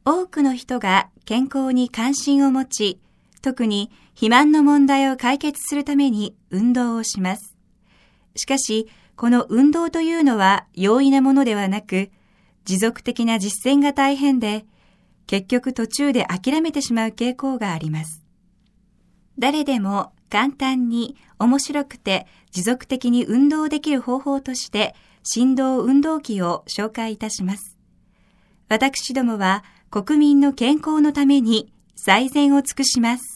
多くの人が健康に関心を持ち、特に肥満の問題を解決するために運動をします。しかし、この運動というのは容易なものではなく、持続的な実践が大変で、結局途中で諦めてしまう傾向があります。誰でも簡単に面白くて持続的に運動できる方法として、振動運動器を紹介いたします。私どもは国民の健康のために最善を尽くします。